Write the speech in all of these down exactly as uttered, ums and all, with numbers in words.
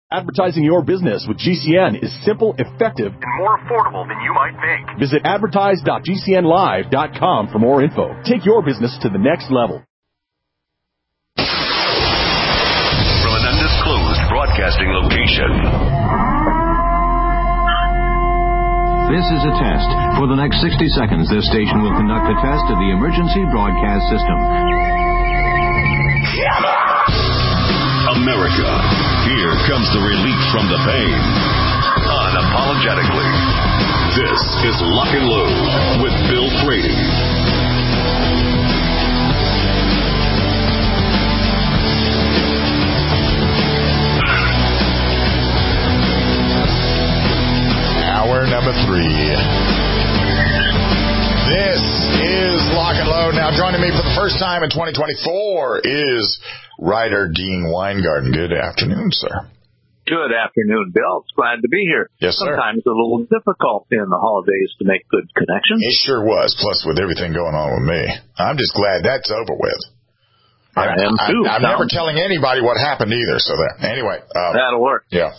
Advertising your business with G C N is simple, effective, and more affordable than you might think. Visit advertise dot g c n live dot com for more info. Take your business to the next level. From an undisclosed broadcasting location. This is a test. For the next sixty seconds, this station will conduct a test of the emergency broadcast system. America, here comes the relief from the pain. Unapologetically. This is Lock and Load with Bill Frady. Hour number three. This is Lock and Load. Now, joining me for the first time in twenty twenty-four is writer Dean Weingarten. Good afternoon, sir. Good afternoon, Bill. It's glad to be here. Yes, sir. Sometimes a little difficult in the holidays to make good connections. It sure was, plus with everything going on with me. I'm just glad that's over with. I am, too. I, I'm Tom. never telling anybody what happened either, so there. Anyway. Um, That'll work. Yeah.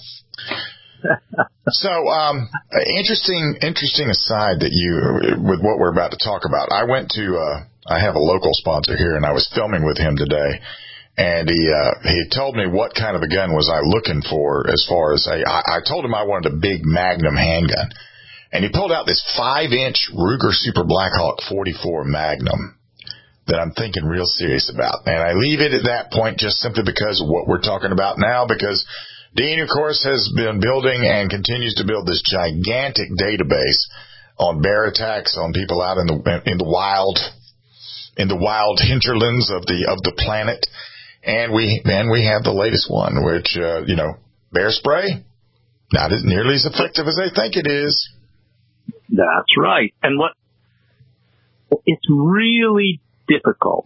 So, um, interesting, interesting aside that you, with what we're about to talk about. I went to, uh, I have a local sponsor here, and I was filming with him today, and he, uh, he told me what kind of a gun was I looking for as far as a, I, I told him I wanted a big Magnum handgun, and he pulled out this five inch Ruger Super Blackhawk forty-four Magnum that I'm thinking real serious about. And I leave it at that point just simply because of what we're talking about now, because Dean, of course, has been building and continues to build this gigantic database on bear attacks on people out in the in the wild, in the wild hinterlands of the of the planet, and we and we have the latest one, which uh, you know, bear spray, not as nearly as effective as they think it is. That's right, and what it's really difficult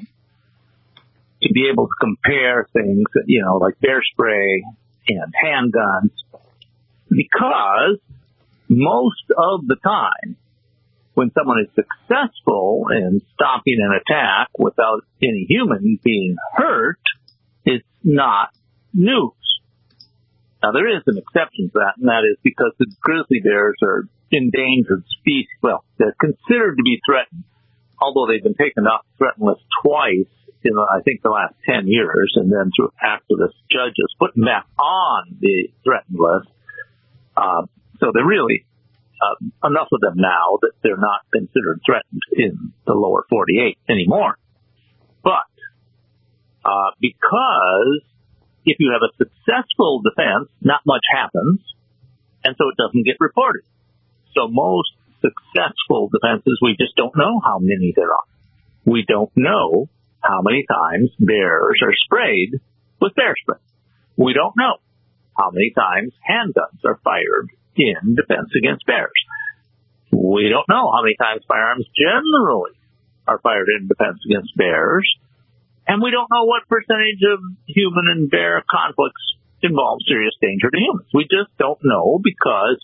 to be able to compare things, you know, like bear spray and handguns, because most of the time when someone is successful in stopping an attack without any human being hurt, it's not news. Now, there is an exception to that, and that is because the grizzly bears are endangered species. Well, they're considered to be threatened, although they've been taken off the threatened list twice in, I think, the last ten years, and then through activist judges put them back on the threatened list. Uh, so they're really uh, enough of them now that they're not considered threatened in the lower forty-eight anymore. But uh, because if you have a successful defense, not much happens, and so it doesn't get reported. So most successful defenses, we just don't know how many there are. We don't know how many times bears are sprayed with bear spray. We don't know how many times handguns are fired in defense against bears. We don't know how many times firearms generally are fired in defense against bears. And we don't know what percentage of human and bear conflicts involve serious danger to humans. We just don't know, because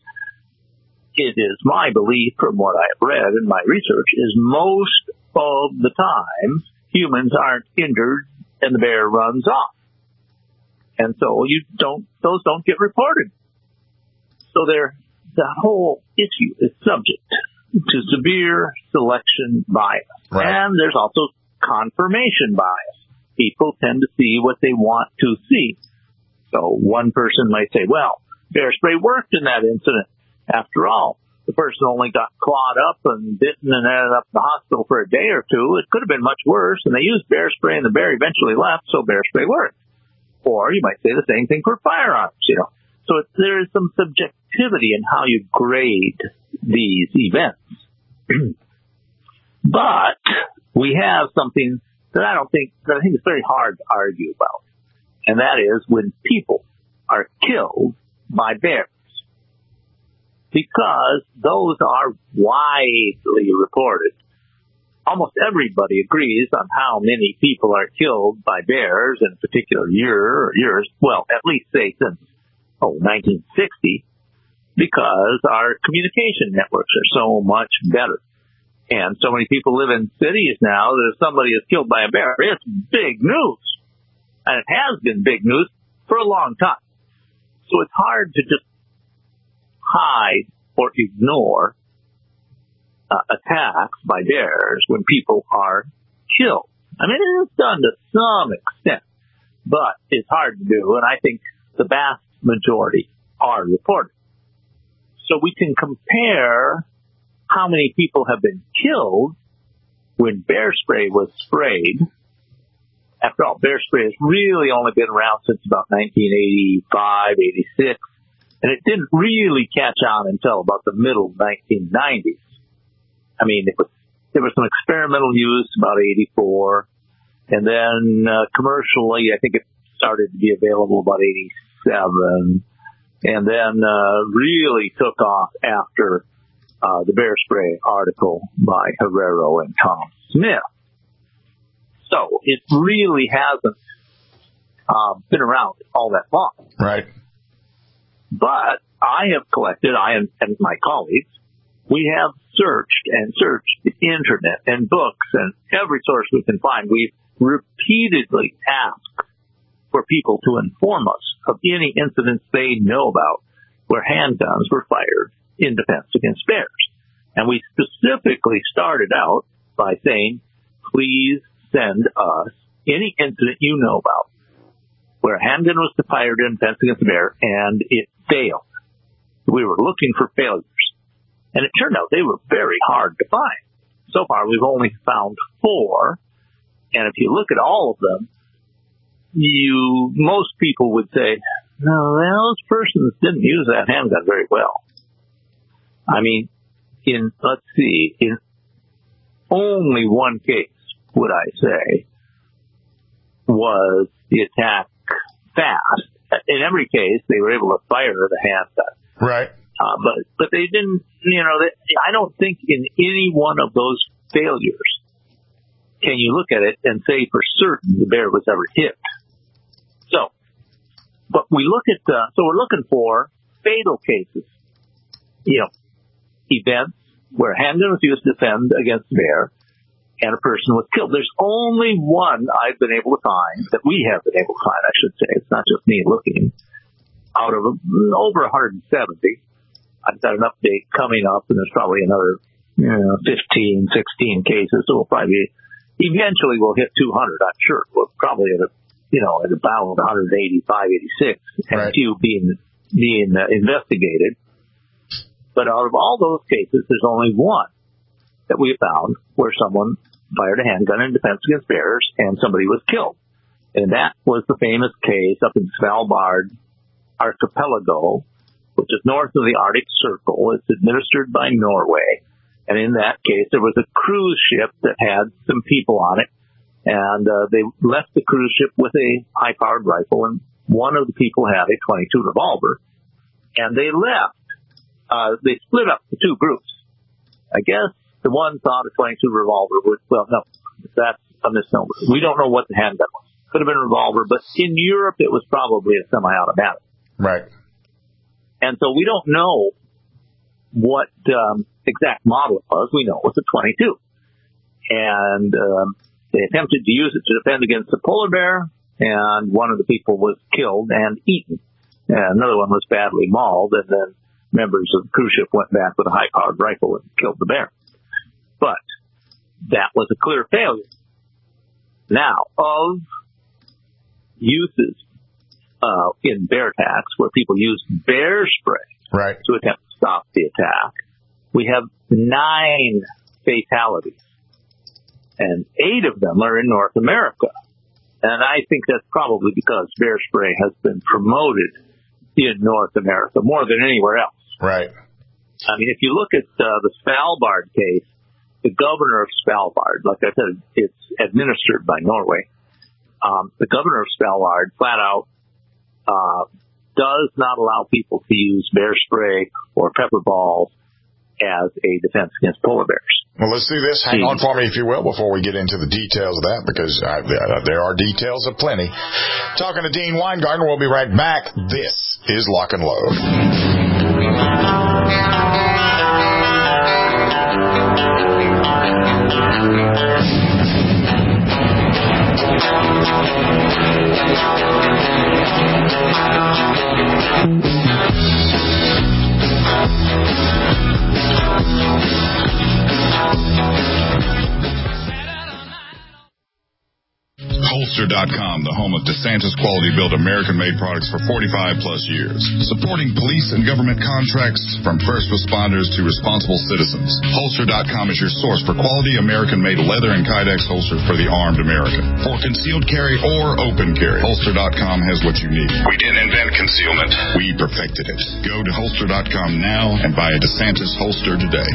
it is my belief, from what I have read in my research, is most of the time humans aren't injured and the bear runs off. And so you don't, those don't get reported. So they're, the whole issue is subject to severe selection bias. Right. And there's also confirmation bias. People tend to see what they want to see. So one person might say, well, bear spray worked in that incident. After all, the person only got clawed up and bitten and ended up in the hospital for a day or two. It could have been much worse, and they used bear spray and the bear eventually left, so bear spray worked. Or you might say the same thing for firearms, you know. So it, there is some subjectivity in how you grade these events. But we have something that I don't think, that I think is very hard to argue about, and that is when people are killed by bears. Because those are widely reported. Almost everybody agrees on how many people are killed by bears in a particular year or years, well, at least say since, oh, nineteen sixty, because our communication networks are so much better. And so many people live in cities now that if somebody is killed by a bear, it's big news. And it has been big news for a long time. So it's hard to just hide or ignore uh, attacks by bears when people are killed. I mean, it is done to some extent, but it's hard to do, and I think the vast majority are reported. So we can compare how many people have been killed when bear spray was sprayed. After all, bear spray has really only been around since about nineteen eighty-five, eighty-six, and it didn't really catch on until about the middle nineteen nineties. I mean, it was, there was some experimental use about eighty-four, and then uh, commercially, I think it started to be available about eighty-seven, and then uh, really took off after uh, the bear spray article by Herrero and Tom Smith. So it really hasn't uh, been around all that long. Right. But I have collected, I and, and my colleagues, we have searched and searched the internet and books and every source we can find. We've repeatedly asked for people to inform us of any incidents they know about where handguns were fired in defense against bears. And we specifically started out by saying, please send us any incident you know about where a handgun was fired in defense against a bear and it failed. We were looking for failures. And it turned out they were very hard to find. So far, we've only found four. And if you look at all of them, you, most people would say, no, those persons didn't use that handgun very well. I mean, in, let's see, in only one case, would I say, was the attack fast. In every case, they were able to fire the handgun. Right. Uh, but, but they didn't, you know, they, I don't think in any one of those failures can you look at it and say for certain the bear was ever hit. So, but we look at, uh, so we're looking for fatal cases, you know, events where a handgun was used to defend against a bear and a person was killed. There's only one I've been able to find, that we have been able to find, I should say. It's not just me looking. Out of over one hundred seventy, I've got an update coming up, and there's probably another, you know, fifteen, sixteen cases. So we'll probably, eventually we'll hit two hundred, I'm sure. We're probably at a, you know, at about one eighty-five, eighty-six, and right. a few being, being uh, investigated. But out of all those cases, there's only one that we found where someone fired a handgun in defense against bears and somebody was killed. And that was the famous case up in Svalbard Archipelago, which is north of the Arctic Circle. It's administered by Norway. And in that case, there was a cruise ship that had some people on it. And uh, they left the cruise ship with a high-powered rifle, and one of the people had a twenty-two revolver. And they left. Uh, they split up the two groups. I guess the one thought a twenty-two revolver would, well, no, that's a misnomer. We don't know what the handgun was. Could have been a revolver, but in Europe it was probably a semi-automatic. Right. And so we don't know what um, exact model it was. We know it was a twenty-two. And um, they attempted to use it to defend against a polar bear, and one of the people was killed and eaten. And another one was badly mauled, and then members of the cruise ship went back with a high-powered rifle and killed the bear. But that was a clear failure. Now, of uses uh, in bear attacks where people use bear spray right. to attempt to stop the attack, we have nine fatalities. And eight of them are in North America. And I think that's probably because bear spray has been promoted in North America more than anywhere else. Right. I mean, if you look at uh, the Svalbard case, the governor of Svalbard, like I said, it's administered by Norway. Um, the governor of Svalbard flat out uh, does not allow people to use bear spray or pepper balls as a defense against polar bears. Well, let's do this. Hang on for me, if you will, before we get into the details of that, because I, uh, there are details aplenty. Talking to Dean Weingartner, we'll be right back. This is Lock and Load. Holster dot com, the home of DeSantis quality-built American-made products for forty-five plus years. Supporting police and government contracts from first responders to responsible citizens. Holster dot com is your source for quality American-made leather and Kydex holsters for the armed American. For concealed carry or open carry, Holster dot com has what you need. We didn't invent concealment. We perfected it. Go to Holster dot com now and buy a DeSantis holster today.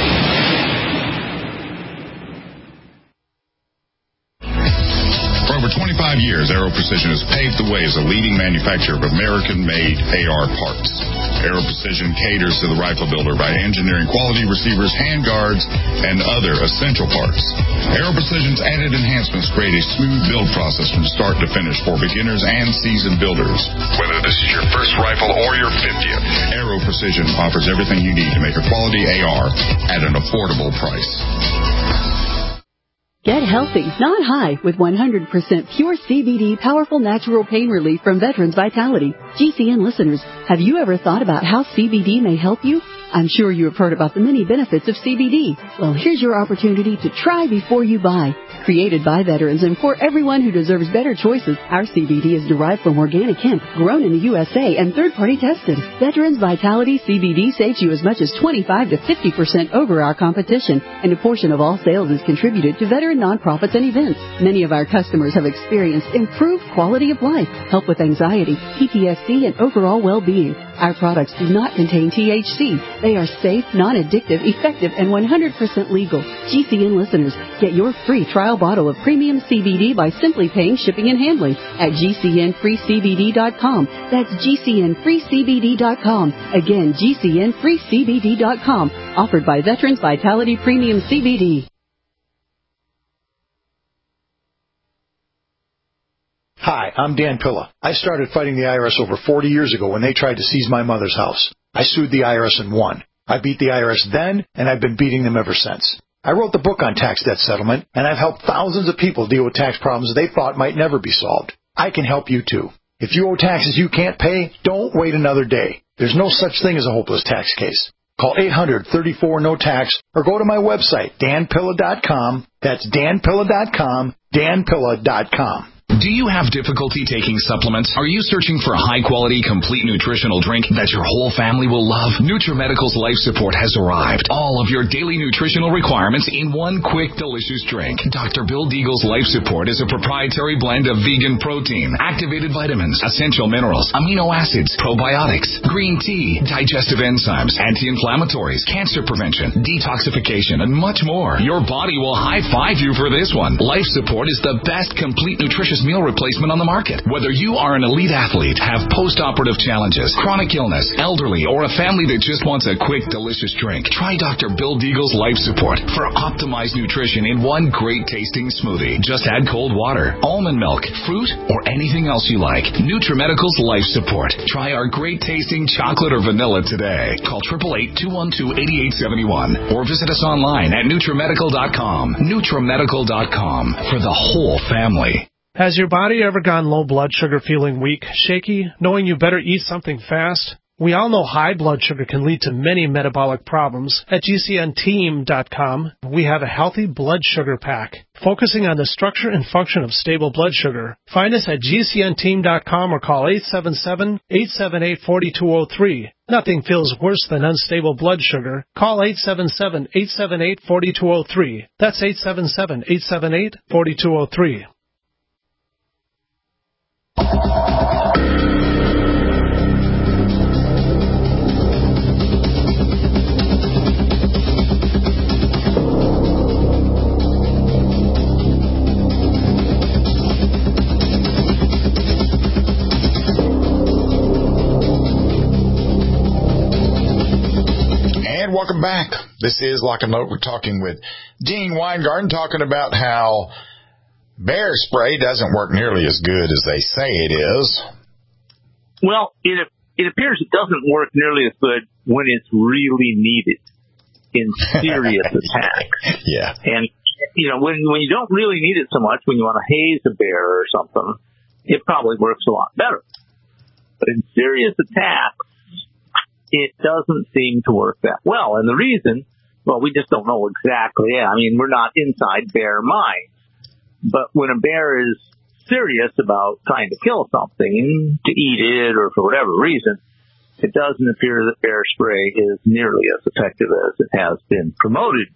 For over twenty-five years, Aero Precision has paved the way as a leading manufacturer of American-made A R parts. Aero Precision caters to the rifle builder by engineering quality receivers, handguards, and other essential parts. Aero Precision's added enhancements create a smooth build process from start to finish for beginners and seasoned builders. Whether this is your first rifle or your fiftieth, Aero Precision offers everything you need to make a quality A R at an affordable price. Get healthy, not high, with one hundred percent pure C B D powerful natural pain relief from Veterans Vitality. G C N listeners, have you ever thought about how C B D may help you? I'm sure you have heard about the many benefits of C B D. Well, here's your opportunity to try before you buy. Created by veterans and for everyone who deserves better choices, our C B D is derived from organic hemp, grown in the U S A and third-party tested. Veterans Vitality C B D saves you as much as twenty-five to fifty percent over our competition, and a portion of all sales is contributed to veteran nonprofits and events. Many of our customers have experienced improved quality of life, help with anxiety, P T S D, and overall well-being. Our products do not contain T H C. They are safe, non-addictive, effective, and one hundred percent legal. G C N listeners, get your free trial bottle of premium C B D by simply paying shipping and handling at G C N free C B D dot com. That's G C N free C B D dot com. Again, G C N free C B D dot com. Offered by Veterans Vitality Premium C B D. Hi, I'm Dan Pilla. I started fighting the I R S over forty years ago when they tried to seize my mother's house. I sued the I R S and won. I beat the I R S then, and I've been beating them ever since. I wrote the book on tax debt settlement, and I've helped thousands of people deal with tax problems they thought might never be solved. I can help you too. If you owe taxes you can't pay, don't wait another day. There's no such thing as a hopeless tax case. Call eight hundred, thirty-four, no tax or go to my website, dan pilla dot com. That's dan pilla dot com, dan pilla dot com. Do you have difficulty taking supplements? Are you searching for a high-quality, complete nutritional drink that your whole family will love? NutriMedical's Life Support has arrived. All of your daily nutritional requirements in one quick, delicious drink. Doctor Bill Deagle's Life Support is a proprietary blend of vegan protein, activated vitamins, essential minerals, amino acids, probiotics, green tea, digestive enzymes, anti-inflammatories, cancer prevention, detoxification, and much more. Your body will high-five you for this one. Life Support is the best complete nutritious meal replacement on the market. Whether you are an elite athlete, have post-operative challenges, chronic illness, elderly, or a family that just wants a quick, delicious drink, try Doctor Bill Deagle's Life Support for optimized nutrition in one great tasting smoothie. Just add cold water, almond milk, fruit, or anything else you like. NutriMedical's Life Support. Try our great tasting chocolate or vanilla today. Call eight eight eight, two one two, eight eight seven one or visit us online at NutriMedical dot com. NutriMedical dot com for the whole family. Has your body ever gone low blood sugar, feeling weak, shaky, knowing you better eat something fast? We all know high blood sugar can lead to many metabolic problems. At G C N team dot com, we have a healthy blood sugar pack, focusing on the structure and function of stable blood sugar. Find us at G C N team dot com or call eight seven seven, eight seven eight, four two zero three. Nothing feels worse than unstable blood sugar. Call eight seven seven, eight seven eight, four two zero three. That's eight seven seven, eight seven eight, four two zero three. Welcome back. This is Lock and Load. We're talking with Dean Weingarten, talking about how bear spray doesn't work nearly as good as they say it is. Well, it it appears it doesn't work nearly as good when it's really needed in serious attacks. Yeah. And you know, when when you don't really need it so much, when you want to haze a bear or something, it probably works a lot better. But in serious attacks, it doesn't seem to work that well. And the reason, well, we just don't know exactly. I mean, we're not inside bear minds. But when a bear is serious about trying to kill something, to eat it or for whatever reason, it doesn't appear that bear spray is nearly as effective as it has been promoted.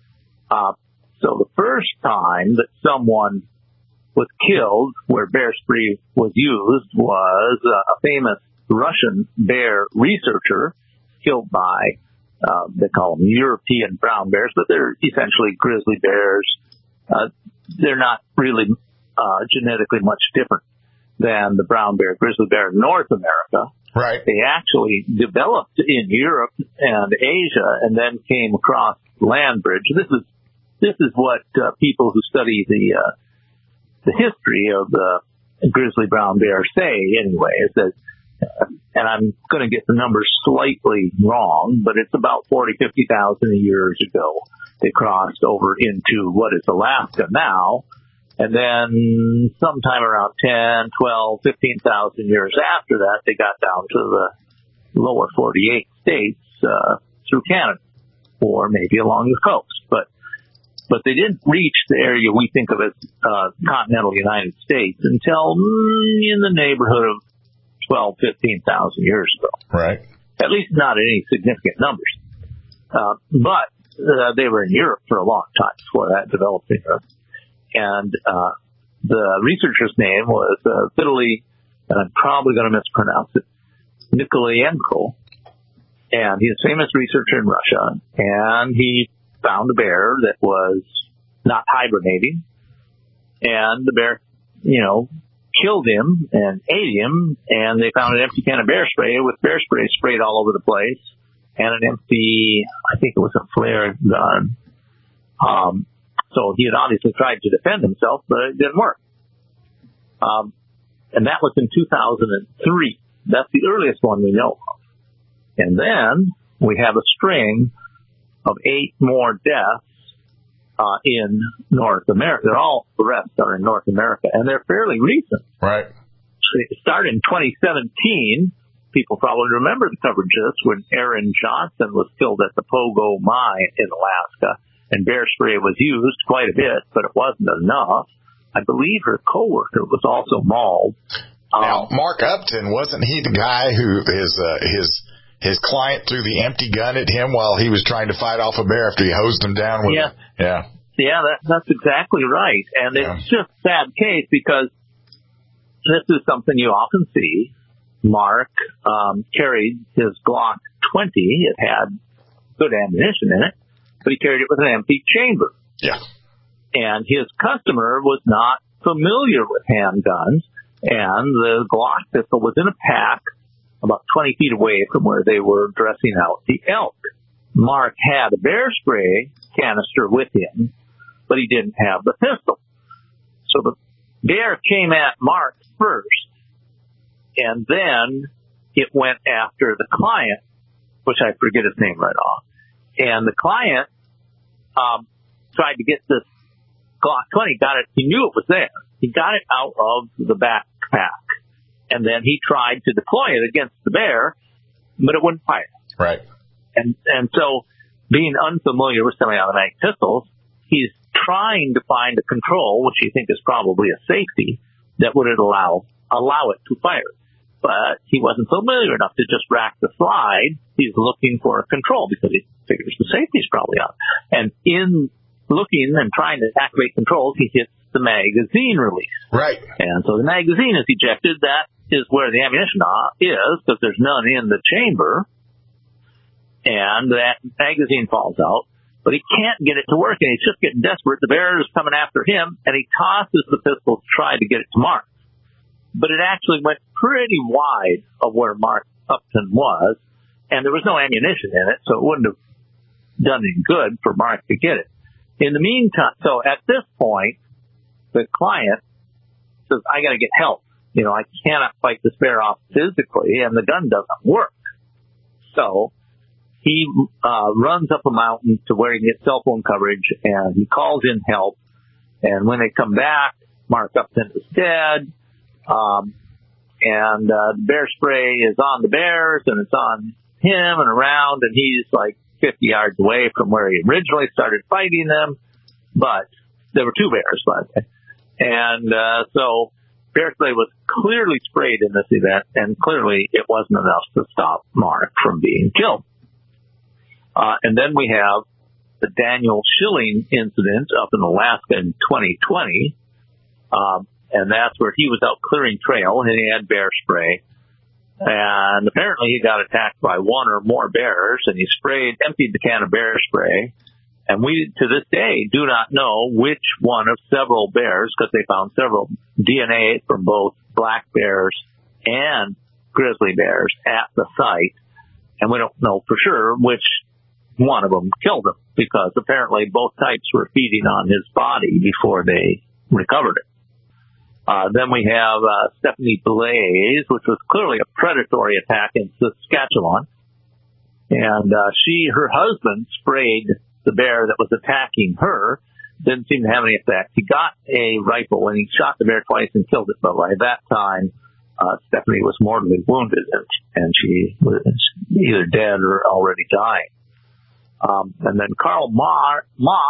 Uh, so the first time that someone was killed where bear spray was used was uh, a famous Russian bear researcher killed by, uh, they call them European brown bears, but they're essentially grizzly bears. Uh, they're not really uh, genetically much different than the brown bear, grizzly bear in North America. Right. They actually developed in Europe and Asia and then came across land bridge. This is this is what uh, people who study the uh, the history of the grizzly brown bear say anyway, is that, uh, and I'm going to get the numbers slightly wrong, but it's about forty, fifty thousand years ago. They crossed over into what is Alaska now. And then sometime around ten, twelve, fifteen thousand years after that, they got down to the lower forty-eight states, uh, through Canada or maybe along the coast. But, but they didn't reach the area we think of as, uh, continental United States until mm, in the neighborhood of twelve, fifteen thousand years ago. Right. At least not in any significant numbers. Uh, but, uh, they were in Europe for a long time before that developed in Europe. And uh, the researcher's name was uh, Vitaly, and I'm probably going to mispronounce it, Nikolayenko. And he's a famous researcher in Russia. And he found a bear that was not hibernating. And the bear, you know, killed him and ate him. And they found an empty can of bear spray with bear spray sprayed all over the place. And an empty, I think it was a flare gun. Um So he had obviously tried to defend himself, but it didn't work. Um, and that was in two thousand three. That's the earliest one we know of. And then we have a string of eight more deaths uh, in North America. They're all, the rest are in North America, and they're fairly recent. Right. It started in twenty seventeen. People probably remember the coverage of this when Aaron Johnson was killed at the Pogo Mine in Alaska. And bear spray was used quite a bit, but it wasn't enough. I believe her coworker was also mauled. Um, now, Mark Upton, wasn't he the guy who his uh, his his client threw the empty gun at him while he was trying to fight off a bear after he hosed him down with yeah. it? Yeah. Yeah, that, that's exactly right. And yeah. It's just a sad case because this is something you often see. Mark um, carried his Glock twenty. It had good ammunition in it. But he carried it with an empty chamber. Yeah. And his customer was not familiar with handguns, and the Glock pistol was in a pack about twenty feet away from where they were dressing out the elk. Mark had a bear spray canister with him, but he didn't have the pistol. So the bear came at Mark first, and then it went after the client, which I forget his name right off. And the client Um, tried to get this Glock twenty, got it, he knew it was there. He got it out of the backpack. And then he tried to deploy it against the bear, but it wouldn't fire. Right. And, and so, being unfamiliar with semi-automatic pistols, he's trying to find a control, which you think is probably a safety, that would allow, allow it to fire. But he wasn't familiar enough to just rack the slide. He's looking for a control because he figures the safety's probably out. And in looking and trying to activate controls, he hits the magazine release. Right. And so the magazine is ejected. That is where the ammunition is because there's none in the chamber. And that magazine falls out. But he can't get it to work, and he's just getting desperate. The bear is coming after him, and he tosses the pistol to try to get it to Mark. But it actually went pretty wide of where Mark Upton was, and there was no ammunition in it, so it wouldn't have done any good for Mark to get it. In the meantime, so at this point, the client says, I got to get help. You know, I cannot fight this bear off physically, and the gun doesn't work. So he uh, runs up a mountain to where he can get cell phone coverage, and he calls in help. And when they come back, Mark Upton is dead. Um, and uh, bear spray is on the bears, and it's on him and around, and he's like fifty yards away from where he originally started fighting them. But there were two bears, by the way. And uh, so bear spray was clearly sprayed in this event, and clearly it wasn't enough to stop Mark from being killed. Uh, and then we have the Daniel Schilling incident up in Alaska in twenty twenty. Um, and that's where he was out clearing trail, and he had bear spray. And apparently he got attacked by one or more bears, and he sprayed, emptied the can of bear spray. And we, to this day, do not know which one of several bears, because they found several D N A from both black bears and grizzly bears at the site. And we don't know for sure which one of them killed him, because apparently both types were feeding on his body before they recovered it. Uh, then we have uh, Stephanie Blaze, which was clearly a predatory attack in Saskatchewan. And uh, she, her husband, sprayed the bear that was attacking her. Didn't seem to have any effect. He got a rifle and he shot the bear twice and killed it. But by that time, uh, Stephanie was mortally wounded, and, and she was either dead or already dying. Um, and then Carl Mock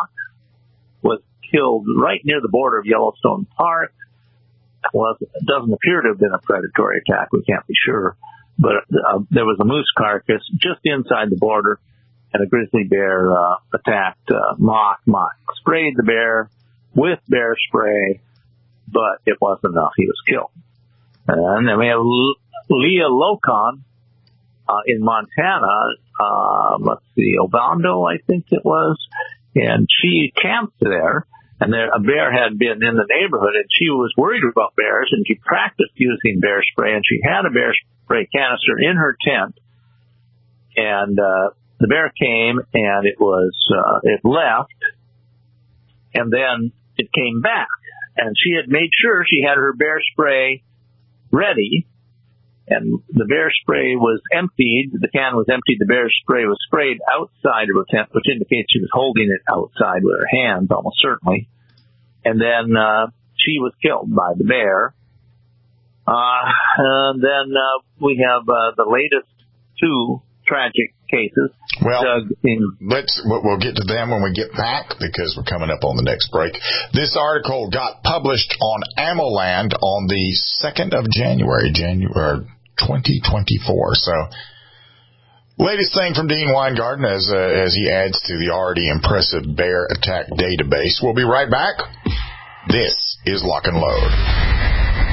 was killed right near the border of Yellowstone Park. Well, it doesn't appear to have been a predatory attack. We can't be sure. But uh, there was a moose carcass just inside the border, and a grizzly bear uh, attacked uh, Mock. Mock sprayed the bear with bear spray, but it wasn't enough. He was killed. And then we have L- Leah Locon uh, in Montana. Uh, let's see, Ovando, I think it was. And she camped there. And there, a bear had been in the neighborhood, and she was worried about bears, and she practiced using bear spray, and she had a bear spray canister in her tent. And uh, the bear came, and it was uh, it left, and then it came back. And she had made sure she had her bear spray ready, and the bear spray was emptied. The can was emptied. The bear spray was sprayed outside of her tent, which indicates she was holding it outside with her hands, almost certainly. And then uh, she was killed by the bear. Uh, and then uh, we have uh, the latest two tragic cases. Well, Doug, in- let's we'll get to them when we get back, because we're coming up on the next break. This article got published on AmmoLand on the second of January, January twenty twenty-four. So, latest thing from Dean Weingarten as uh, as he adds to the already impressive bear attack database. We'll be right back. This is Lock and Load.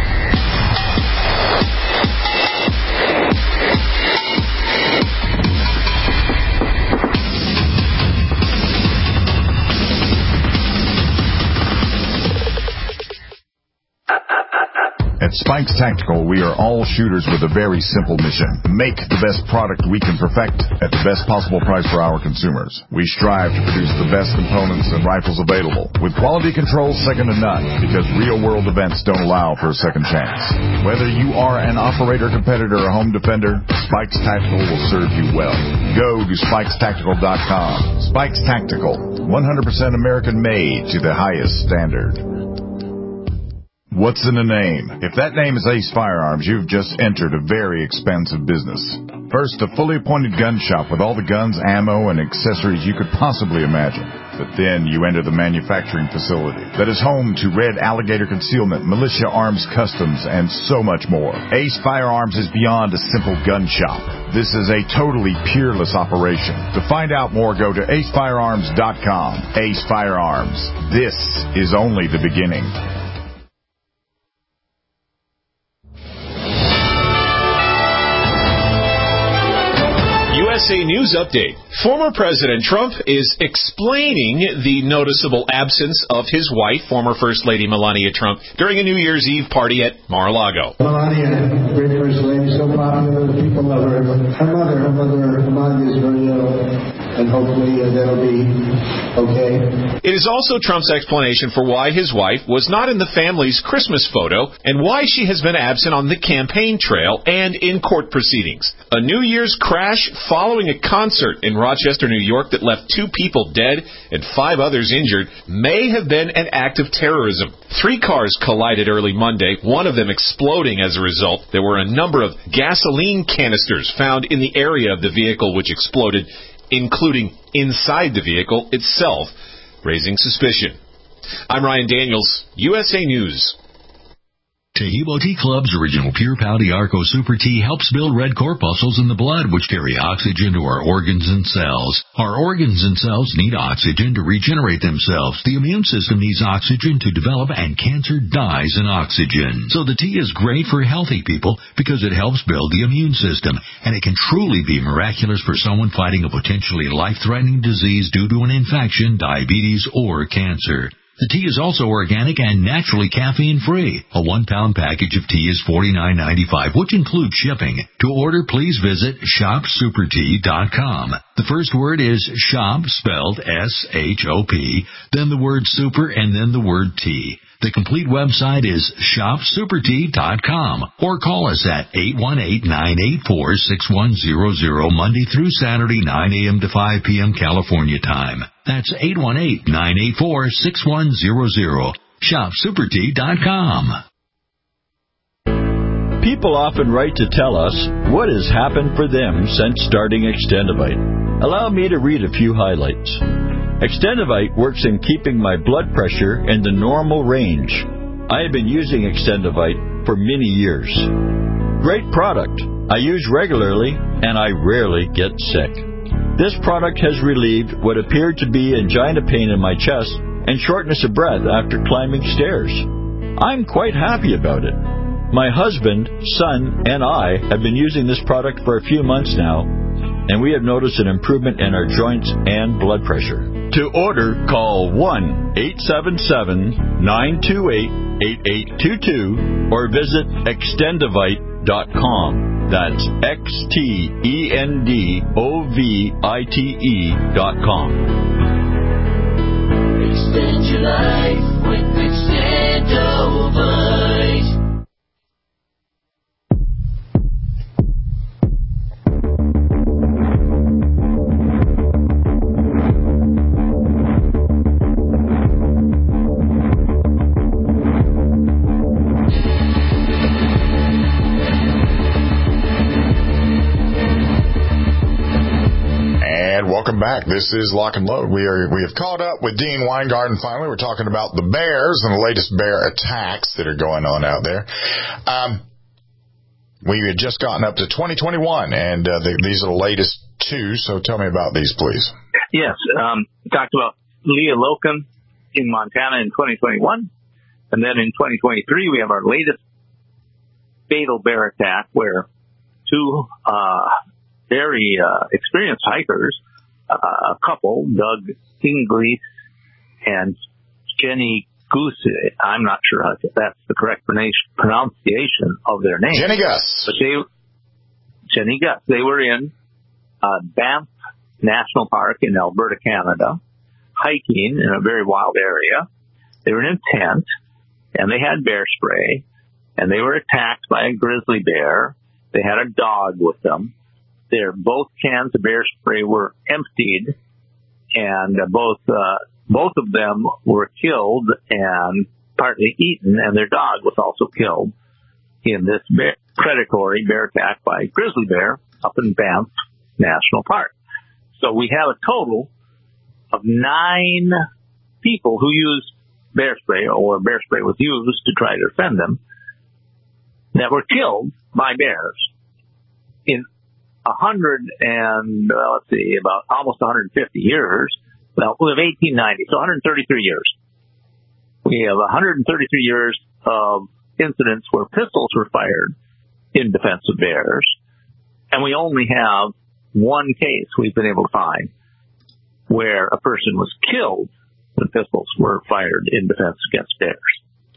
At Spikes Tactical, we are all shooters with a very simple mission. Make the best product we can perfect at the best possible price for our consumers. We strive to produce the best components and rifles available, with quality control second to none, because real-world events don't allow for a second chance. Whether you are an operator, competitor, or home defender, Spikes Tactical will serve you well. Go to spikes tactical dot com. Spikes Tactical, one hundred percent American-made to the highest standard. What's in a name? If that name is Ace Firearms, you've just entered a very expensive business. First, a fully appointed gun shop with all the guns, ammo, and accessories you could possibly imagine. But then you enter the manufacturing facility that is home to Red Alligator Concealment, Militia Arms Customs, and so much more. Ace Firearms is beyond a simple gun shop. This is a totally peerless operation. To find out more, go to ace firearms dot com. Ace Firearms. This is only the beginning. U S A News Update. Former President Trump is explaining the noticeable absence of his wife, former First Lady Melania Trump, during a New Year's Eve party at Mar-a-Lago. Melania, great First Lady, so popular, the people love her. Her mother, her mother, Melania is very ill, and hopefully uh, that'll be okay. It is also Trump's explanation for why his wife was not in the family's Christmas photo and why she has been absent on the campaign trail and in court proceedings. A New Year's crash following following a concert in Rochester, New York that left two people dead and five others injured may have been an act of terrorism. Three cars collided early Monday, one of them exploding as a result. There were a number of gasoline canisters found in the area of the vehicle which exploded, including inside the vehicle itself, raising suspicion. I'm Ryan Daniels, U S A News. Taheebo Tea Club's original Pure Pau Arco Super Tea helps build red corpuscles in the blood, which carry oxygen to our organs and cells. Our organs and cells need oxygen to regenerate themselves. The immune system needs oxygen to develop, and cancer dies in oxygen. So the tea is great for healthy people because it helps build the immune system, and it can truly be miraculous for someone fighting a potentially life-threatening disease due to an infection, diabetes, or cancer. The tea is also organic and naturally caffeine-free. A one-pound package of tea is forty-nine ninety-five, which includes shipping. To order, please visit shop super tea dot com. The first word is shop, spelled S H O P, then the word super, and then the word tea. The complete website is shop super tea dot com, or call us at eight one eight, nine eight four, six one zero zero Monday through Saturday, nine a.m. to five p.m. California time. That's eight one eight, nine eight four, six one zero zero. shop super tea dot com. People often write to tell us what has happened for them since starting Extendivite. Allow me to read a few highlights. Extendivite works in keeping my blood pressure in the normal range. I have been using Extendivite for many years. Great product. I use regularly, and I rarely get sick. This product has relieved what appeared to be angina pain in my chest and shortness of breath after climbing stairs. I'm quite happy about it. My husband, son, and I have been using this product for a few months now, and we have noticed an improvement in our joints and blood pressure. To order, call one eight seven seven, nine two eight, eight eight two two or visit extendivite dot com. That's X T E N D O V I T E dot com. Extend your life with Extendivite. Welcome back. This is Lock and Load. We are we have caught up with Dean Weingarten finally. We're talking about the bears and the latest bear attacks that are going on out there. Um, we had just gotten up to twenty twenty-one, and uh, the, these are the latest two. So tell me about these, please. Yes, um, talked about Leah Loken in Montana in twenty twenty-one, and then in twenty twenty-three we have our latest fatal bear attack where two uh, very uh, experienced hikers. Uh, a couple, Doug Inglis and Jenny Goose. I'm not sure how to, that's the correct pronunciation of their name. Jenny Gus. But they, Jenny Gus. They were in uh, Banff National Park in Alberta, Canada, hiking in a very wild area. They were in a tent, and they had bear spray, and they were attacked by a grizzly bear. They had a dog with them. Their both cans of bear spray were emptied, and uh, both uh, both of them were killed and partly eaten, and their dog was also killed in this bear, predatory bear attack by a grizzly bear up in Banff National Park. So we have a total of nine people who used bear spray, or bear spray was used to try to defend them, that were killed by bears in a hundred and, well, let's see, about almost one hundred fifty years. Well, we have eighteen ninety, so one hundred thirty-three years. We have one hundred thirty-three years of incidents where pistols were fired in defense of bears, and we only have one case we've been able to find where a person was killed when pistols were fired in defense against bears.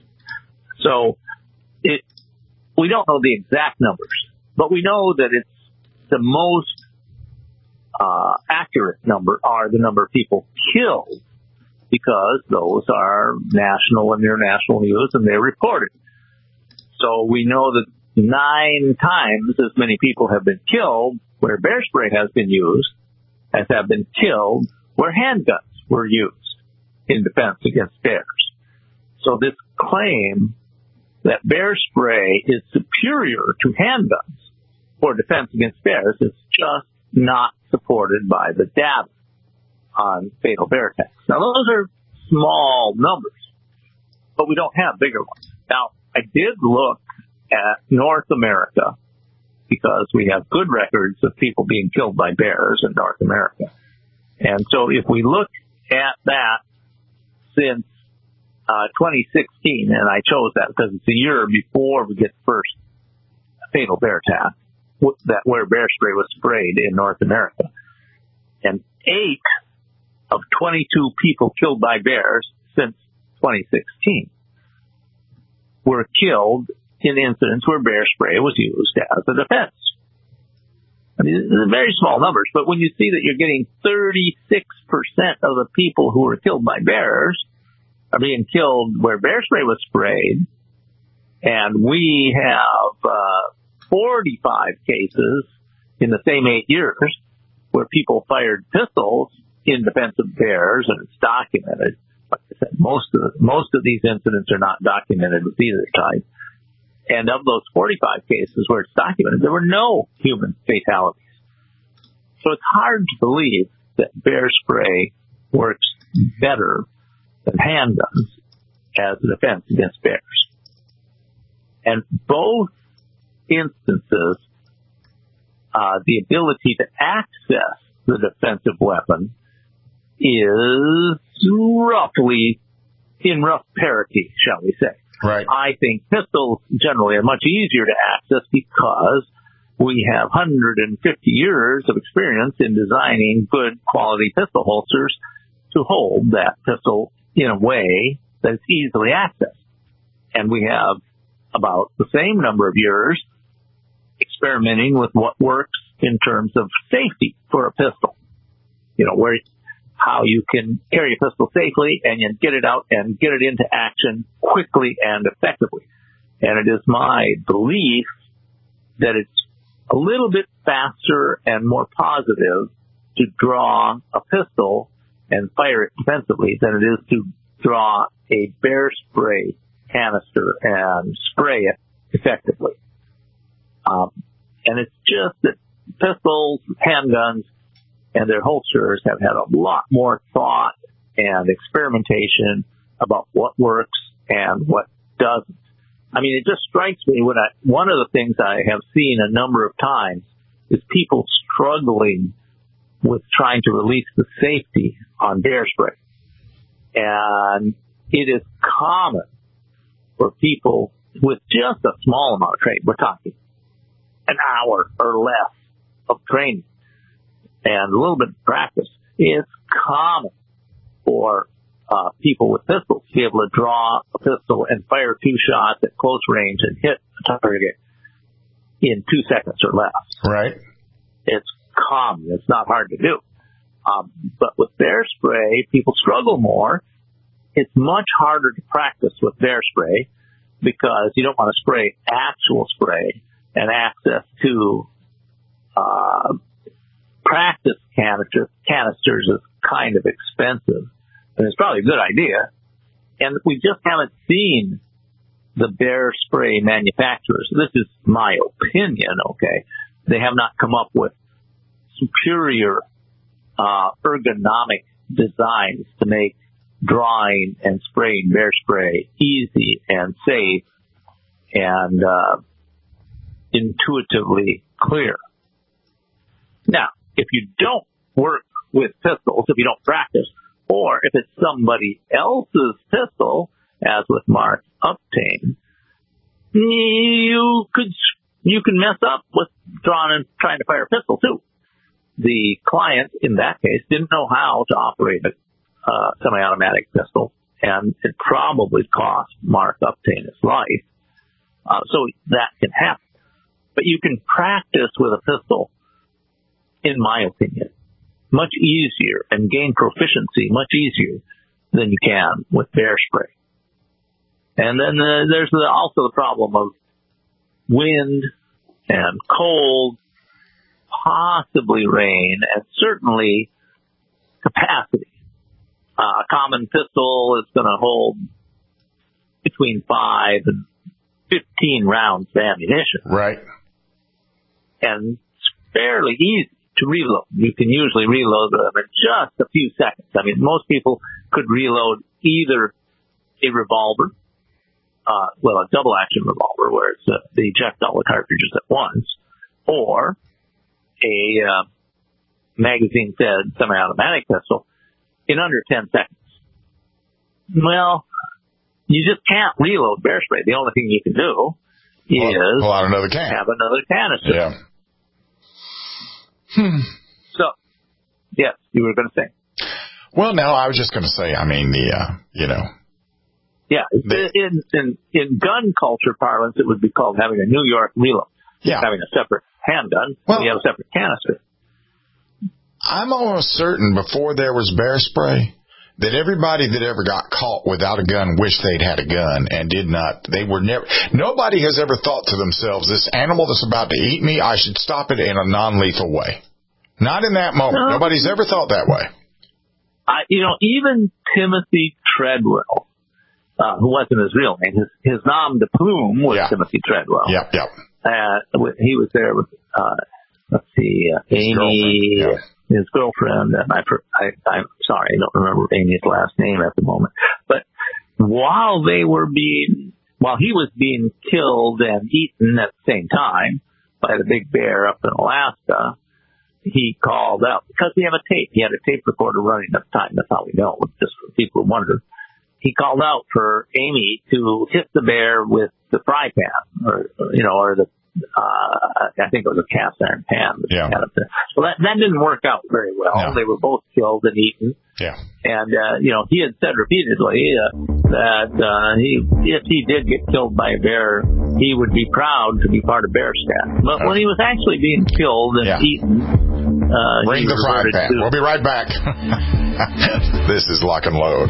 So it, we don't know the exact numbers, but we know that it's the most uh, accurate number are the number of people killed, because those are national and international news and they're reported. So we know that nine times as many people have been killed where bear spray has been used, as have been killed where handguns were used in defense against bears. So this claim that bear spray is superior to handguns for defense against bears is just not supported by the data on fatal bear attacks. Now, those are small numbers, but we don't have bigger ones. Now, I did look at North America because we have good records of people being killed by bears in North America. And so if we look at that since uh, twenty sixteen, and I chose that because it's a year before we get the first fatal bear attack, that where bear spray was sprayed in North America. And eight of twenty-two people killed by bears since twenty sixteen were killed in incidents where bear spray was used as a defense. I mean, these are very small numbers, but when you see that you're getting thirty-six percent of the people who were killed by bears are being killed where bear spray was sprayed, and we have uh, forty-five cases in the same eight years where people fired pistols in defense of bears, and it's documented. Like I said, most of the, most of these incidents are not documented with either type. And of those forty-five cases where it's documented, there were no human fatalities. So it's hard to believe that bear spray works better than handguns as a defense against bears. And both instances, uh, the ability to access the defensive weapon is roughly in rough parity, shall we say. Right. I think pistols generally are much easier to access because we have one hundred fifty years of experience in designing good quality pistol holsters to hold that pistol in a way that's easily accessed. And we have about the same number of years experimenting with what works in terms of safety for a pistol. You know, where how you can carry a pistol safely and you get it out and get it into action quickly and effectively. And it is my belief that it's a little bit faster and more positive to draw a pistol and fire it defensively than it is to draw a bear spray canister and spray it effectively. Um, and it's just that pistols, handguns, and their holsters have had a lot more thought and experimentation about what works and what doesn't. I mean, it just strikes me when I, one of the things I have seen a number of times is people struggling with trying to release the safety on bear spray. And it is common for people with just a small amount of training, we're talking an hour or less of training, and a little bit of practice, it's common for uh, people with pistols to be able to draw a pistol and fire two shots at close range and hit a target in two seconds or less. Right. It's common. It's not hard to do. Um, but with bear spray, people struggle more. It's much harder to practice with bear spray because you don't want to spray actual spray, and access to uh practice canisters, canisters is kind of expensive, and it's probably a good idea. And we just haven't seen the bear spray manufacturers. This is my opinion, okay? They have not come up with superior uh, ergonomic designs to make drawing and spraying bear spray easy and safe and uh, intuitively clear. Now, if you don't work with pistols, if you don't practice, or if it's somebody else's pistol, as with Mark Uptain, you could you can mess up with drawing and trying to fire a pistol too. The client in that case didn't know how to operate a uh, semi-automatic pistol, and it probably cost Mark Uptain his life. Uh, so that can happen. But you can practice with a pistol, in my opinion, much easier and gain proficiency much easier than you can with bear spray. And then uh, there's the, also the problem of wind and cold, possibly rain, and certainly capacity. Uh, a common pistol is going to hold between five and fifteen rounds of ammunition. Right. And it's fairly easy to reload. You can usually reload them in just a few seconds. I mean, most people could reload either a revolver, uh, well, a double-action revolver, where it's uh, they eject all the cartridges at once, or a uh, magazine-fed semi-automatic pistol in under ten seconds. Well, you just can't reload bear spray. The only thing you can do is pull out another can. have another canister. Yeah. Hmm. So, yes, you were going to say. Well, no, I was just going to say, I mean, the, uh, you know. Yeah, the, in, in in gun culture parlance, it would be called having a New York reload. Yeah. Having a separate handgun, well, you have a separate canister. I'm almost certain before there was bear spray that everybody that ever got caught without a gun wished they'd had a gun and did not. They were never, nobody has ever thought to themselves, this animal that's about to eat me, I should stop it in a non-lethal way. Not in that moment. No. Nobody's ever thought that way. I, you know, even Timothy Treadwell, uh, who wasn't his real name, his, his nom de plume was yeah. Timothy Treadwell. Yep, yep. Uh, he was there with, uh, let's see, uh, Amy, girlfriend, yeah. his girlfriend, and I, I, I'm sorry, I don't remember Amy's last name at the moment. But while they were being, while he was being killed and eaten at the same time by the big bear up in Alaska, he called out, because we have a tape, he had a tape recorder running at the time, that's how we know, just for people who wonder. He called out for Amy to hit the bear with the fry pan, or, you know, or the, uh, I think it was a cast iron pan. Yeah. Kind of so that, that didn't work out very well. No. They were both killed and eaten. Yeah. And, uh, you know, he had said repeatedly, uh, that, uh, he, if he did get killed by a bear, he would be proud to be part of Bear Scat. But okay. when he was actually being killed and yeah. eaten, uh, bring the fry pan. To, we'll be right back. This is Lock and Load.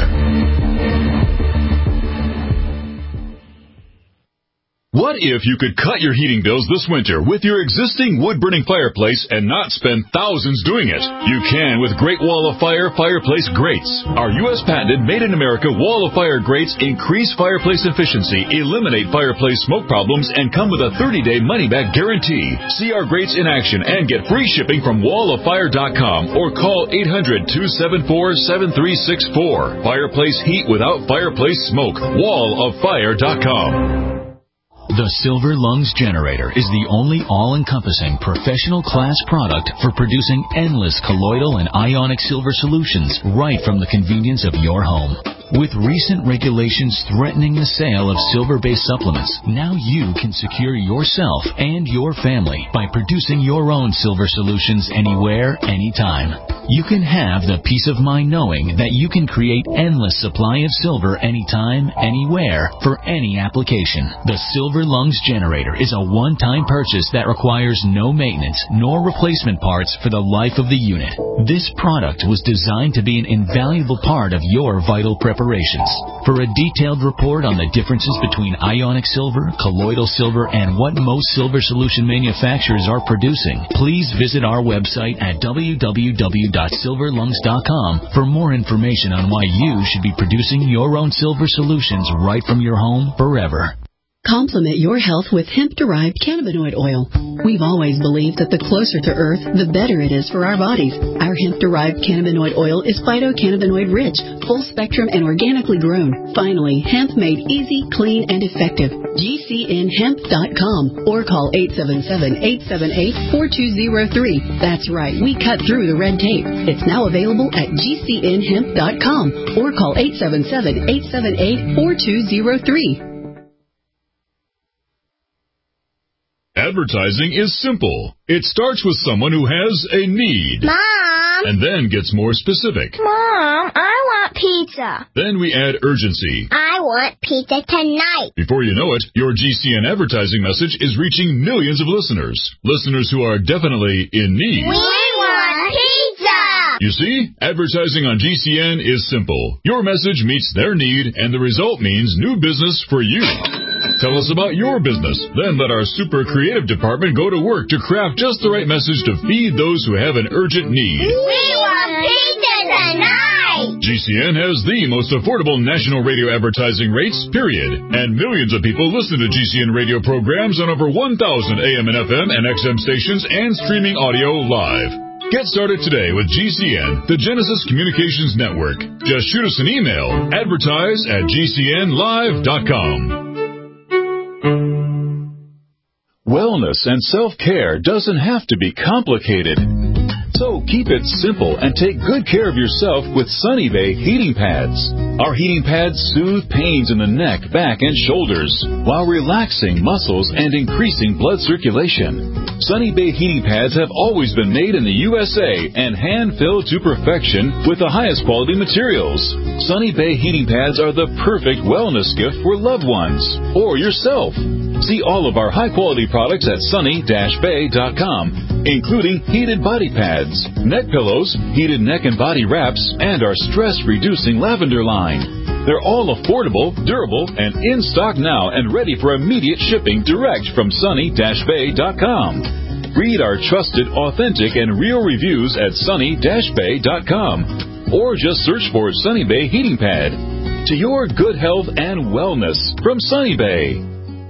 What if you could cut your heating bills this winter with your existing wood-burning fireplace and not spend thousands doing it? You can with Great Wall of Fire fireplace grates. Our U S patented made-in-America Wall of Fire grates increase fireplace efficiency, eliminate fireplace smoke problems, and come with a thirty-day money-back guarantee. See our grates in action and get free shipping from wall of fire dot com or call eight hundred, two seven four, seven three six four. Fireplace heat without fireplace smoke. wall of fire dot com. The Silver Lungs Generator is the only all-encompassing professional-class product for producing endless colloidal and ionic silver solutions right from the convenience of your home. With recent regulations threatening the sale of silver-based supplements, now you can secure yourself and your family by producing your own silver solutions anywhere, anytime. You can have the peace of mind knowing that you can create endless supply of silver anytime, anywhere, for any application. The Silver Lungs Generator is a one-time purchase that requires no maintenance nor replacement parts for the life of the unit. This product was designed to be an invaluable part of your vital preparations. For a detailed report on the differences between ionic silver, colloidal silver, and what most silver solution manufacturers are producing, please visit our website at w w w dot silver lungs dot com for more information on why you should be producing your own silver solutions right from your home forever. Complement your health with hemp-derived cannabinoid oil. We've always believed that the closer to Earth, the better it is for our bodies. Our hemp-derived cannabinoid oil is phytocannabinoid-rich, full-spectrum, and organically grown. Finally, hemp made easy, clean, and effective. G C N hemp dot com or call eight seven seven, eight seven eight, four two zero three. That's right, we cut through the red tape. It's now available at G C N hemp dot com or call eight seven seven, eight seven eight, four two zero three. Advertising is simple. It starts with someone who has a need. Mom! And then gets more specific. Mom, I want pizza. Then we add urgency. I want pizza tonight. Before you know it, your G C N advertising message is reaching millions of listeners. Listeners who are definitely in need. We want pizza! You see, advertising on G C N is simple. Your message meets their need, and the result means new business for you. Tell us about your business. Then let our super creative department go to work to craft just the right message to feed those who have an urgent need. We want pizza tonight! G C N has the most affordable national radio advertising rates, period. And millions of people listen to G C N radio programs on over one thousand A M and F M and X M stations and streaming audio live. Get started today with G C N, the Genesis Communications Network. Just shoot us an email, advertise at G C N live dot com. Wellness and self-care doesn't have to be complicated. So keep it simple and take good care of yourself with Sunny Bay heating pads. Our heating pads soothe pains in the neck, back, and shoulders while relaxing muscles and increasing blood circulation. Sunny Bay heating pads have always been made in the U S A and hand-filled to perfection with the highest quality materials. Sunny Bay heating pads are the perfect wellness gift for loved ones or yourself. See all of our high-quality products at sunny dash bay dot com, including heated body pads, neck pillows, heated neck and body wraps, and our stress-reducing lavender line. They're all affordable, durable, and in stock now and ready for immediate shipping direct from sunny dash bay dot com. Read our trusted, authentic, and real reviews at sunny dash bay dot com, or just search for Sunny Bay Heating Pad. To your good health and wellness from Sunny Bay.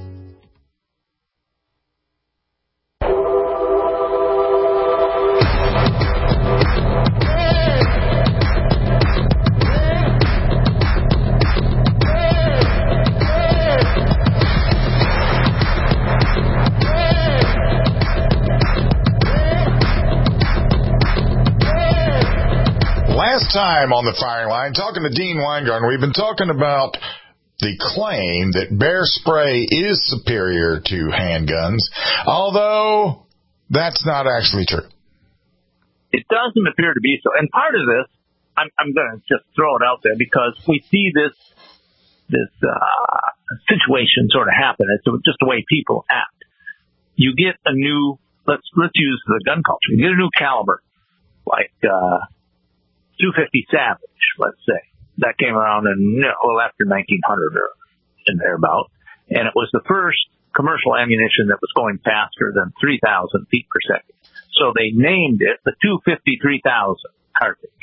Time on the firing line, talking to Dean Weingarten. We've been talking about the claim that bear spray is superior to handguns, although that's not actually true. It doesn't appear to be so. And part of this, I'm, I'm going to just throw it out there because we see this this uh, situation sort of happen. It's just the way people act. You get a new, let's let's use the gun culture. You get a new caliber, like uh two fifty Savage, let's say. That came around in, well, after nineteen hundred or in thereabout. And it was the first commercial ammunition that was going faster than three thousand feet per second. So they named it the two fifty three thousand cartridge.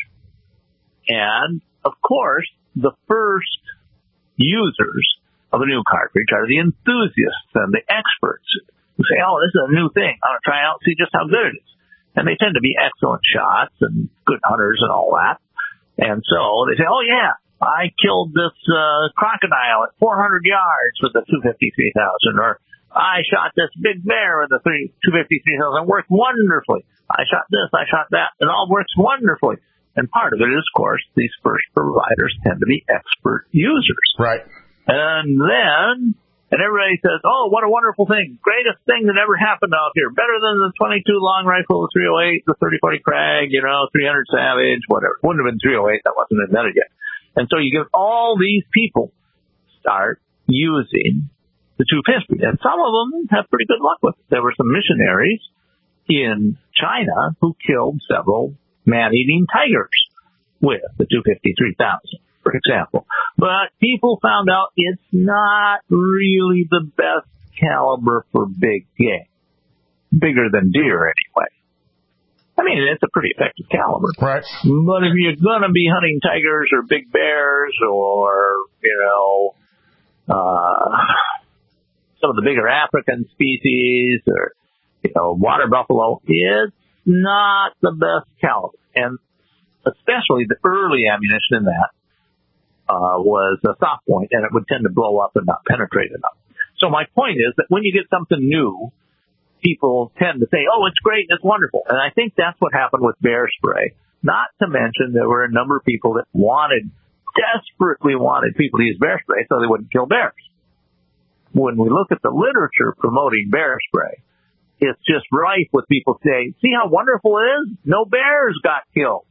And, of course, the first users of a new cartridge are the enthusiasts and the experts who say, oh, this is a new thing. I want to try it out and see just how good it is. And they tend to be excellent shots and good hunters and all that. And so they say, oh, yeah, I killed this uh, crocodile at four hundred yards with the two fifty-three thousand. Or I shot this big bear with the two fifty-three thousand. It worked wonderfully. I shot this, I shot that. It all works wonderfully. And part of it is, of course, these first providers tend to be expert users. Right. And then... And everybody says, oh, what a wonderful thing. Greatest thing that ever happened out here. Better than the twenty-two long rifle, the three oh eight, the thirty forty Krag, you know, three hundred Savage, whatever. Wouldn't have been three oh eight. That wasn't invented yet. And so you get all these people start using the two fifty. And some of them have pretty good luck with it. There were some missionaries in China who killed several man-eating tigers with the two fifty-three thousand. For example. But people found out it's not really the best caliber for big game. Bigger than deer, anyway. I mean, it's a pretty effective caliber. Right. But if you're going to be hunting tigers or big bears or, you know, uh, some of the bigger African species or, you know, water buffalo, it's not the best caliber. And especially the early ammunition in that. Uh, was a soft point, and it would tend to blow up and not penetrate enough. So my point is that when you get something new, people tend to say, oh, it's great, it's wonderful. And I think that's what happened with bear spray. Not to mention there were a number of people that wanted, desperately wanted people to use bear spray so they wouldn't kill bears. When we look at the literature promoting bear spray, it's just rife with people saying, see how wonderful it is? No bears got killed.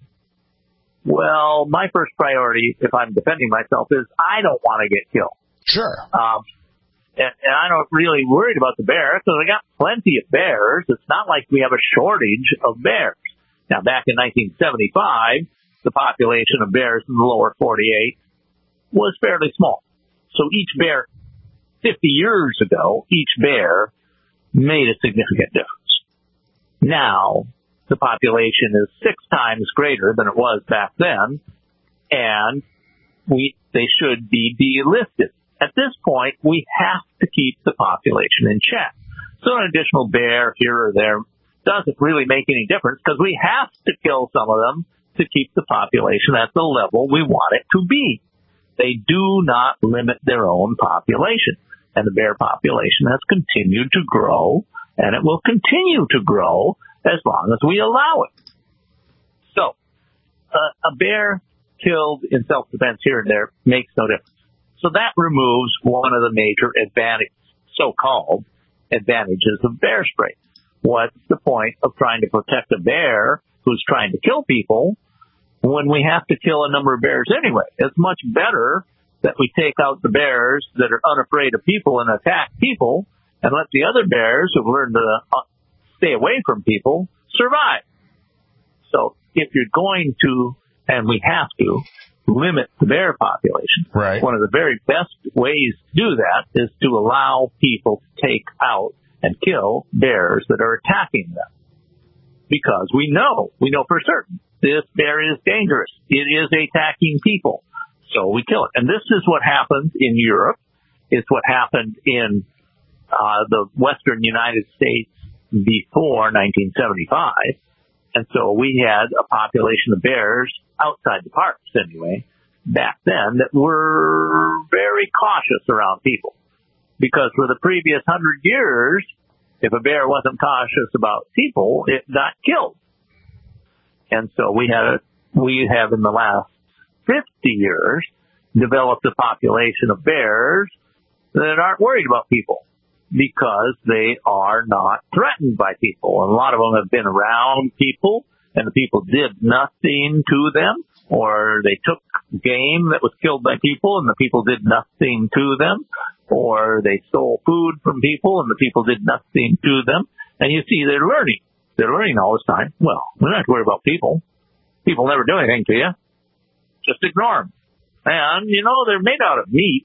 Well, my first priority, if I'm defending myself, is I don't want to get killed. Sure. Um, and, and I'm not really worried about the bear because I got plenty of bears. It's not like we have a shortage of bears. Now, back in nineteen seventy-five, the population of bears in the lower forty-eight was fairly small. So each bear fifty years ago, each bear made a significant difference. Now, the population is six times greater than it was back then, and we they should be delisted. At this point, we have to keep the population in check. So an additional bear here or there doesn't really make any difference because we have to kill some of them to keep the population at the level we want it to be. They do not limit their own population. And the bear population has continued to grow, and it will continue to grow as long as we allow it. So, uh, a bear killed in self-defense here and there makes no difference. So that removes one of the major advantages, so-called advantages of bear spray. What's the point of trying to protect a bear who's trying to kill people when we have to kill a number of bears anyway? It's much better that we take out the bears that are unafraid of people and attack people and let the other bears who've learned to stay away from people survive. So if you're going to, and we have to, limit the bear population, right, one of the very best ways to do that is to allow people to take out and kill bears that are attacking them. Because we know, we know for certain, this bear is dangerous. It is attacking people. So we kill it. And this is what happens in Europe. It's what happened in uh, the western United States before nineteen seventy-five. And so we had a population of bears outside the parks anyway, back then, that were very cautious around people. Because for the previous hundred years, if a bear wasn't cautious about people, it got killed. And so we had a, we have in the last fifty years developed a population of bears that aren't worried about people because they are not threatened by people. And a lot of them have been around people, and the people did nothing to them, or they took game that was killed by people and the people did nothing to them, or they stole food from people and the people did nothing to them. And you see, they're learning. They're learning all this time. Well, we don't have to worry about people. People never do anything to you. Just ignore them. And, you know, they're made out of meat.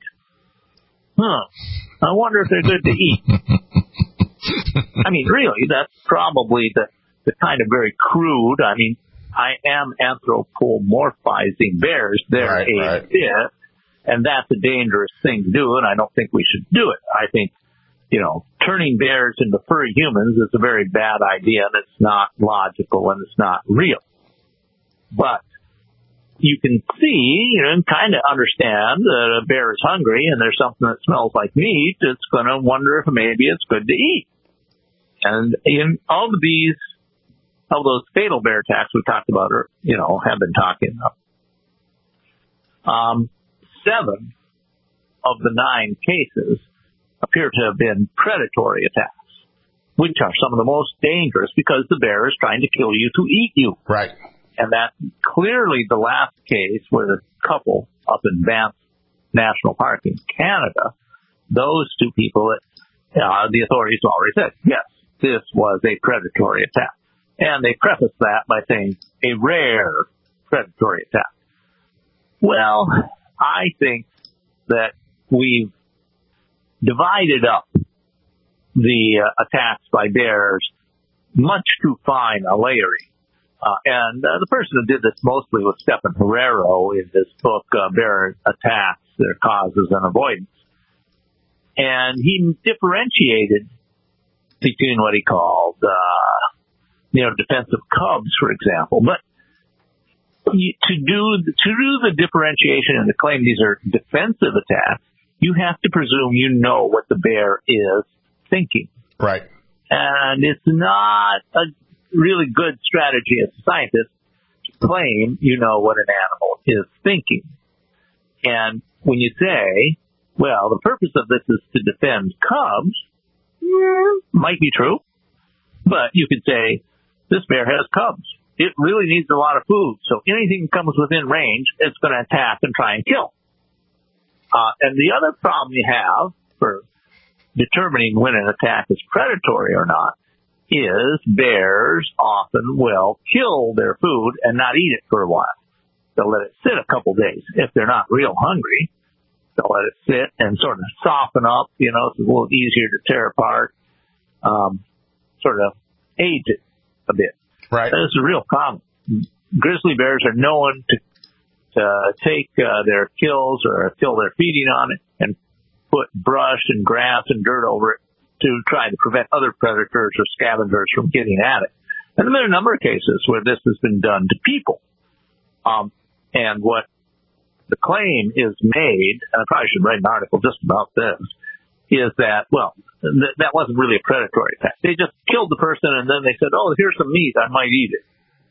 Huh. I wonder if they're good to eat. I mean, really, that's probably the, the kind of very crude. I mean, I am anthropomorphizing bears there right, a right. bit, and that's a dangerous thing to do, and I don't think we should do it. I think, you know, turning bears into furry humans is a very bad idea, and it's not logical, and it's not real. But you can see, you know, and kind of understand that a bear is hungry and there's something that smells like meat, it's going to wonder if maybe it's good to eat. And in all of these, all those fatal bear attacks we talked about, or, you know, have been talking about, um, seven of the nine cases appear to have been predatory attacks, which are some of the most dangerous because the bear is trying to kill you to eat you. Right. And that's clearly the last case where the couple up in Banff National Park in Canada, those two people, uh, the authorities already said, yes, this was a predatory attack. And they preface that by saying a rare predatory attack. Well, I think that we've divided up the uh, attacks by bears much too fine a layering. Uh, and uh, the person who did this mostly was Stephen Herrero in his book, uh, Bear Attacks, Their Causes and Avoidance. And he differentiated between what he called, uh, you know, defensive cubs, for example. But you, to do to do the differentiation and to claim these are defensive attacks, you have to presume you know what the bear is thinking. Right. And it's not a really good strategy as a scientist to claim you know what an animal is thinking. And when you say, well, the purpose of this is to defend cubs, yeah, might be true. But you could say, this bear has cubs. It really needs a lot of food. So anything that comes within range, it's going to attack and try and kill. Uh, and the other problem you have for determining when an attack is predatory or not is bears often will kill their food and not eat it for a while. They'll let it sit a couple days if they're not real hungry. They'll let it sit and sort of soften up, you know, it's a little easier to tear apart, um, sort of age it a bit. Right. This is real common. Grizzly bears are known to, to take uh, their kills or kill they're feeding on it and put brush and grass and dirt over it to try to prevent other predators or scavengers from getting at it. And there are a number of cases where this has been done to people. Um, and what the claim is made, and I probably should write an article just about this, is that, well, th- that wasn't really a predatory attack. They just killed the person and then they said, oh, here's some meat, I might eat it.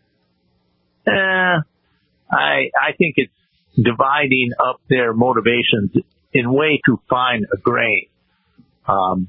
Eh, I, I think it's dividing up their motivations in way too fine a grain. Um,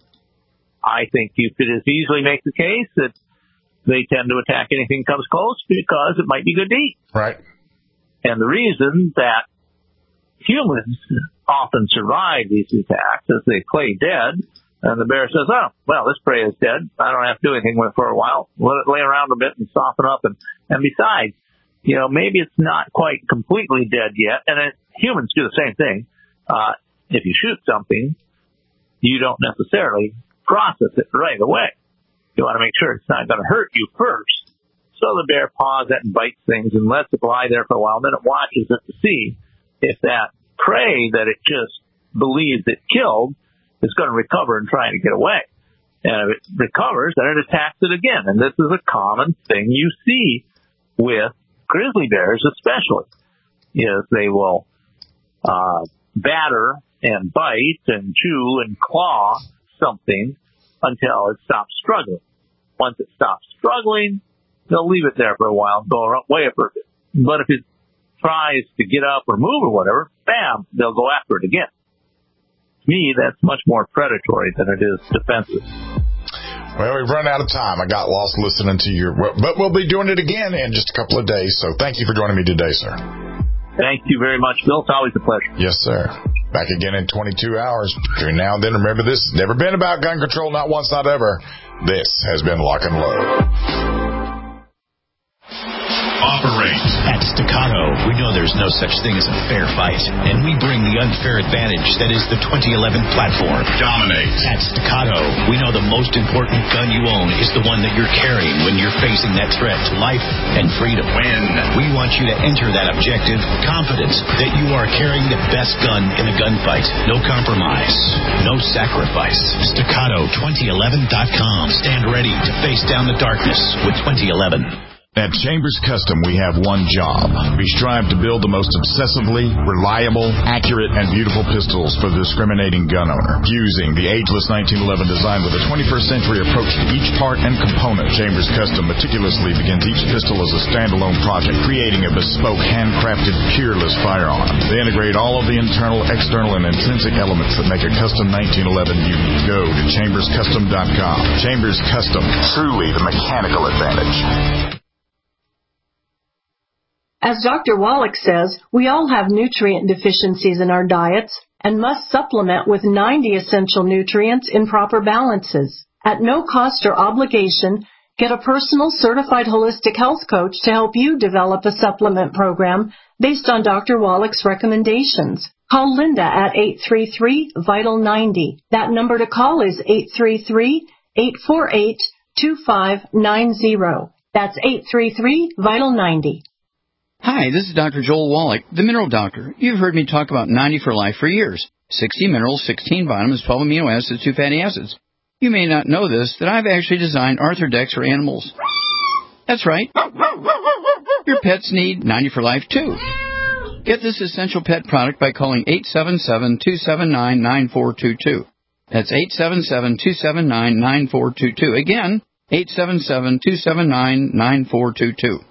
I think you could as easily make the case that they tend to attack anything that comes close because it might be good to eat. Right. And the reason that humans often survive these attacks is they play dead, and the bear says, oh, well, this prey is dead. I don't have to do anything with it for a while. Let it lay around a bit and soften up. And, and besides, you know, maybe it's not quite completely dead yet. And it, humans do the same thing. Uh, if you shoot something, you don't necessarily process it right away. You want to make sure it's not going to hurt you first. So the bear paws it and bites things and lets it lie there for a while. Then it watches it to see if that prey that it just believes it killed is going to recover and try to get away. And if it recovers, then it attacks it again. And this is a common thing you see with grizzly bears especially, is they will uh, batter and bite and chew and claw something until it stops struggling. Once it stops struggling, they'll leave it there for a while and go away for a bit. But if it tries to get up or move or whatever, bam, they'll go after it again. To me, that's much more predatory than it is defensive. Well, we've run out of time. I got lost listening to your, but we'll be doing it again in just a couple of days. So thank you for joining me today, sir. Thank you very much, Bill. It's always a pleasure. Yes, sir. Back again in twenty-two hours. Between now and then, remember this has never been about gun control, not once, not ever. This has been Lock and Load. Operate. At Staccato, we know there's no such thing as a fair fight, and we bring the unfair advantage that is the twenty eleven platform. Dominate. At Staccato, we know the most important gun you own is the one that you're carrying when you're facing that threat to life and freedom. Win. We want you to enter that objective confident that you are carrying the best gun in a gunfight. No compromise. No sacrifice. Staccato twenty eleven dot com. Stand ready to face down the darkness with twenty eleven. At Chambers Custom, we have one job. We strive to build the most obsessively reliable, accurate, and beautiful pistols for the discriminating gun owner. Fusing the ageless nineteen eleven design with a twenty-first century approach to each part and component, Chambers Custom meticulously begins each pistol as a standalone project, creating a bespoke, handcrafted, peerless firearm. They integrate all of the internal, external, and intrinsic elements that make a custom nineteen eleven unique. Go to chambers custom dot com. Chambers Custom, truly the mechanical advantage. As Doctor Wallach says, we all have nutrient deficiencies in our diets and must supplement with ninety essential nutrients in proper balances. At no cost or obligation, get a personal certified holistic health coach to help you develop a supplement program based on Doctor Wallach's recommendations. Call Linda at eight three three, vital ninety. That number to call is eight three three, eight four eight, two five nine zero. That's eight three three, vital ninety. Hi, this is Doctor Joel Wallach, the Mineral Doctor. You've heard me talk about ninety for Life for years. sixty minerals, sixteen vitamins, twelve amino acids, two fatty acids. You may not know this, that I've actually designed Arthrodex for animals. That's right. Your pets need ninety for Life, too. Get this essential pet product by calling eight seven seven, two seven nine, nine four two two. That's eight seven seven, two seven nine, nine four two two. Again, eight seven seven, two seven nine, nine four two two.